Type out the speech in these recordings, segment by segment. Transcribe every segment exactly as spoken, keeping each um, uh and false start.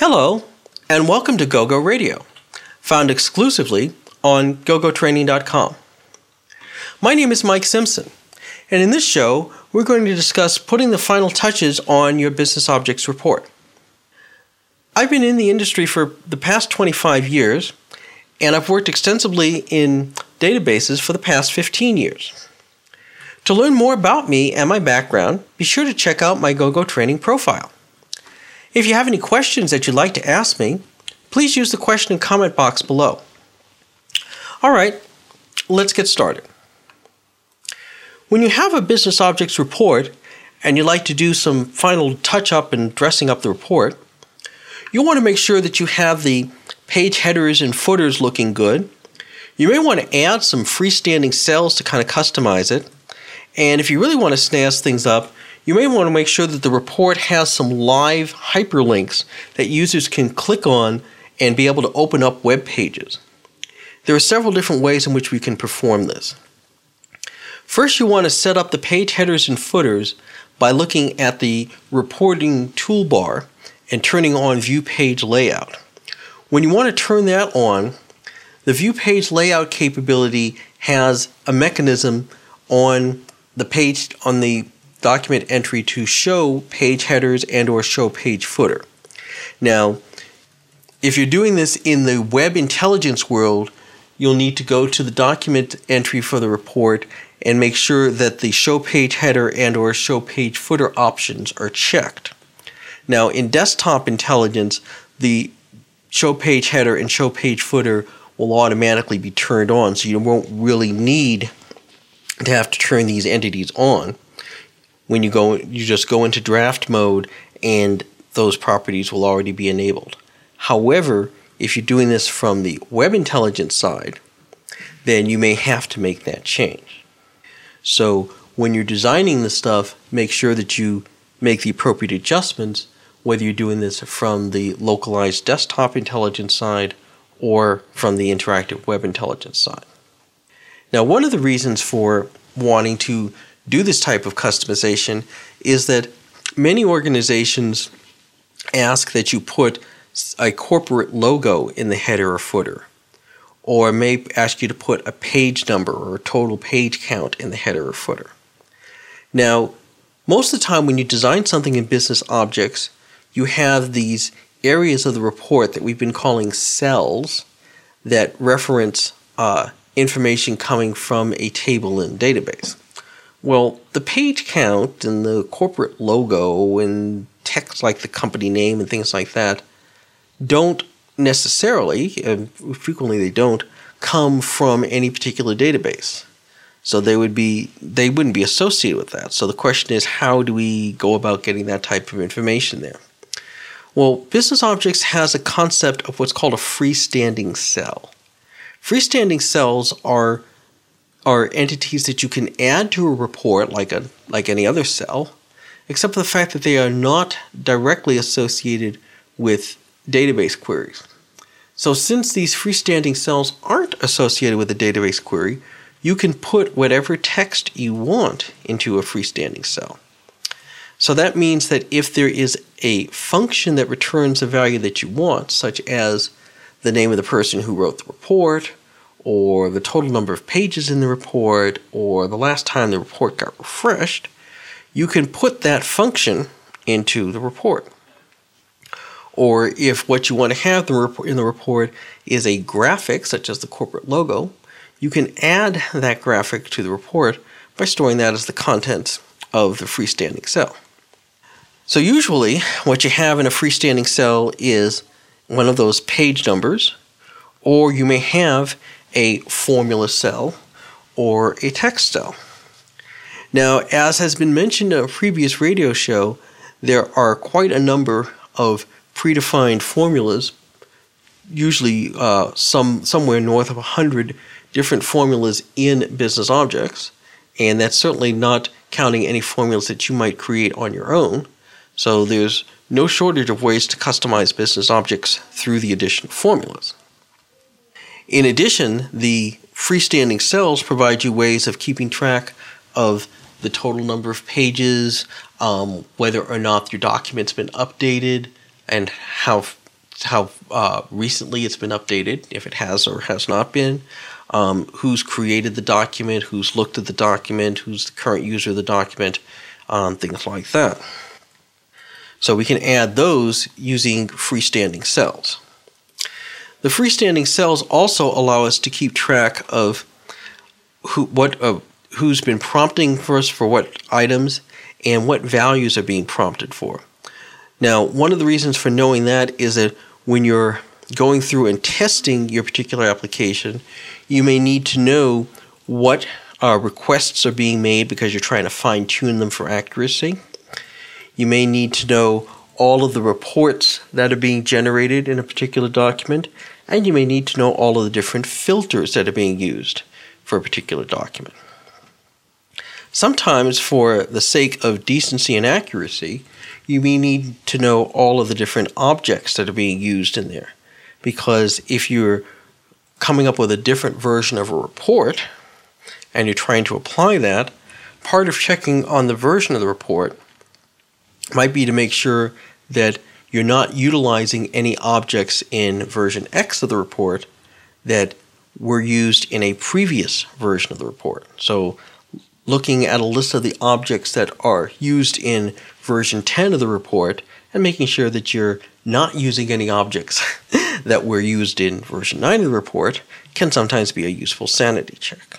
Hello, and welcome to GoGo Radio, found exclusively on gogo training dot com. My name is Mike Simpson, and in this show, we're going to discuss putting the final touches on your business objects report. I've been in the industry for the past twenty-five years, and I've worked extensively in databases for the past fifteen years. To learn more about me and my background, be sure to check out my GoGo Training profile. If you have any questions that you'd like to ask me, please use the question and comment box below. All right, let's get started. When you have a business objects report and you'd like to do some final touch-up and dressing up the report, you'll want to make sure that you have the page headers and footers looking good. You may want to add some freestanding cells to kind of customize it. And if you really want to snazz things up, you may want to make sure that the report has some live hyperlinks that users can click on and be able to open up web pages. There are several different ways in which we can perform this. First, you want to set up the page headers and footers by looking at the reporting toolbar and turning on View Page Layout. When you want to turn that on, the View Page Layout capability has a mechanism on the page on the document entry to show page headers and or show page footer. Now, if you're doing this in the web intelligence world, you'll need to go to the document entry for the report and make sure that the show page header and or show page footer options are checked. Now, in desktop intelligence, the show page header and show page footer will automatically be turned on, so you won't really need to have to turn these entities on. When you go, you just go into draft mode and those properties will already be enabled. However, if you're doing this from the web intelligence side, then you may have to make that change. So when you're designing the stuff, make sure that you make the appropriate adjustments, whether you're doing this from the localized desktop intelligence side or from the interactive web intelligence side. Now, one of the reasons for wanting to do this type of customization is that many organizations ask that you put a corporate logo in the header or footer, or may ask you to put a page number or a total page count in the header or footer. Now, most of the time when you design something in business objects, you have these areas of the report that we've been calling cells that reference uh, information coming from a table in database. Well, the page count and the corporate logo and text like the company name and things like that don't necessarily, and frequently they don't, come from any particular database. So they would be they wouldn't be associated with that. So the question is, how do we go about getting that type of information there? Well, Business Objects has a concept of what's called a freestanding cell. Freestanding cells are are entities that you can add to a report like a like any other cell, except for the fact that they are not directly associated with database queries. So since these freestanding cells aren't associated with a database query, you can put whatever text you want into a freestanding cell. So that means that if there is a function that returns a value that you want, such as the name of the person who wrote the report, or the total number of pages in the report, or the last time the report got refreshed, you can put that function into the report. Or if what you want to have in the report is a graphic, such as the corporate logo, you can add that graphic to the report by storing that as the contents of the freestanding cell. So usually, what you have in a freestanding cell is one of those page numbers, or you may have a formula cell or a text cell. Now, as has been mentioned in a previous radio show, there are quite a number of predefined formulas, usually uh, some somewhere north of one hundred different formulas in business objects, and that's certainly not counting any formulas that you might create on your own. So there's no shortage of ways to customize business objects through the addition of formulas. In addition, the freestanding cells provide you ways of keeping track of the total number of pages, um, whether or not your document's been updated, and how how uh, recently it's been updated, if it has or has not been, um, who's created the document, who's looked at the document, who's the current user of the document, um, things like that. So we can add those using freestanding cells. The freestanding cells also allow us to keep track of who, what, uh, who's been prompting for us for what items and what values are being prompted for. Now, one of the reasons for knowing that is that when you're going through and testing your particular application, you may need to know what uh, requests are being made because you're trying to fine-tune them for accuracy. You may need to know all of the reports that are being generated in a particular document, and you may need to know all of the different filters that are being used for a particular document. Sometimes, for the sake of decency and accuracy, you may need to know all of the different objects that are being used in there. Because if you're coming up with a different version of a report and you're trying to apply that, part of checking on the version of the report might be to make sure that you're not utilizing any objects in version X of the report that were used in a previous version of the report. So looking at a list of the objects that are used in version ten of the report and making sure that you're not using any objects that were used in version nine of the report can sometimes be a useful sanity check.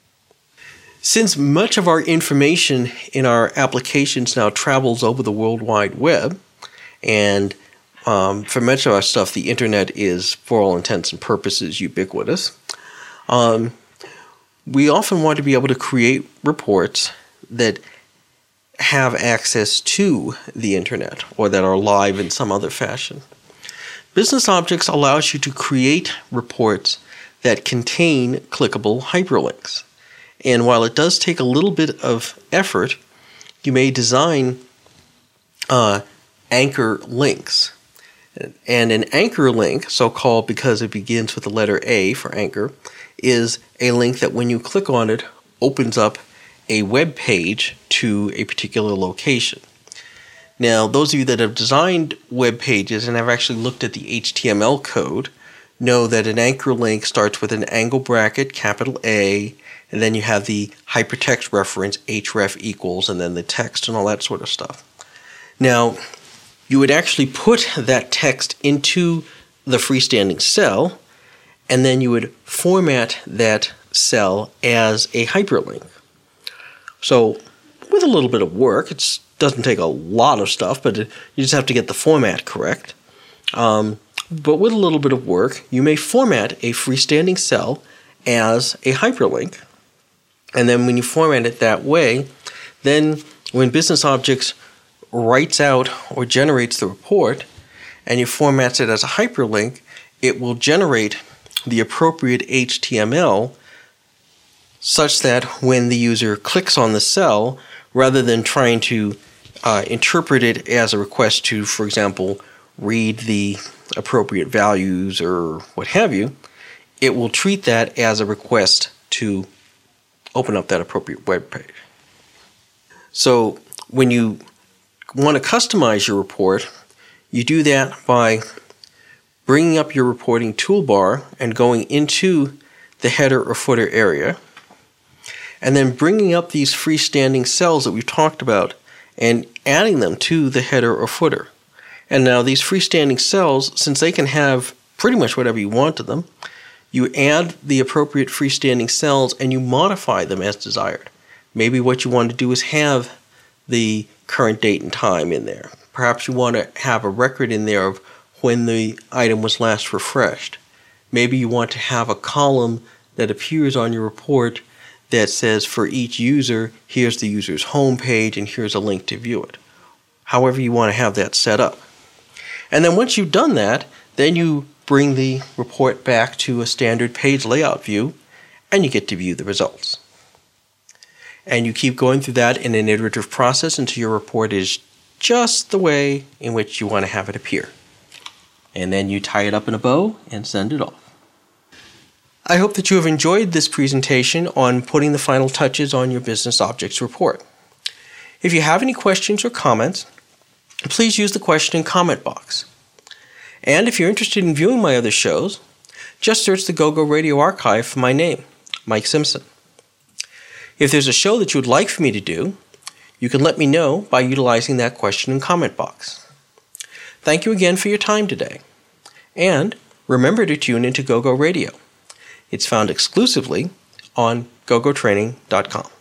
Since much of our information in our applications now travels over the World Wide Web, and um, for much of our stuff the internet is, for all intents and purposes, ubiquitous, um, we often want to be able to create reports that have access to the internet or that are live in some other fashion. Business Objects allows you to create reports that contain clickable hyperlinks. And while it does take a little bit of effort, you may design uh, anchor links. And an anchor link, so-called because it begins with the letter A for anchor, is a link that when you click on it opens up a web page to a particular location. Now, those of you that have designed web pages and have actually looked at the H T M L code know that an anchor link starts with an angle bracket, capital A, and then you have the hypertext reference, href equals, and then the text and all that sort of stuff. Now, you would actually put that text into the freestanding cell, and then you would format that cell as a hyperlink. So, with a little bit of work, it doesn't take a lot of stuff, but it, you just have to get the format correct. Um, but with a little bit of work, you may format a freestanding cell as a hyperlink. And then when you format it that way, then when Business Objects writes out or generates the report, and you formats it as a hyperlink, it will generate the appropriate H T M L such that when the user clicks on the cell, rather than trying to uh, interpret it as a request to, for example, read the appropriate values or what have you, it will treat that as a request to open up that appropriate web page. So when you want to customize your report, you do that by bringing up your reporting toolbar and going into the header or footer area, and then bringing up these freestanding cells that we've talked about and adding them to the header or footer. And now these freestanding cells, since they can have pretty much whatever you want to them, you add the appropriate freestanding cells and you modify them as desired. Maybe what you want to do is have the current date and time in there. Perhaps you want to have a record in there of when the item was last refreshed. Maybe you want to have a column that appears on your report that says for each user, here's the user's home page and here's a link to view it. However you want to have that set up. And then once you've done that, then you bring the report back to a standard page layout view and you get to view the results. And you keep going through that in an iterative process until your report is just the way in which you want to have it appear. And then you tie it up in a bow and send it off. I hope that you have enjoyed this presentation on putting the final touches on your Business Objects report. If you have any questions or comments, please use the question and comment box. And if you're interested in viewing my other shows, just search the GoGo Radio archive for my name, Mike Simpson. If there's a show that you would like for me to do, you can let me know by utilizing that question and comment box. Thank you again for your time today. And remember to tune into GoGo Radio. It's found exclusively on gogo training dot com.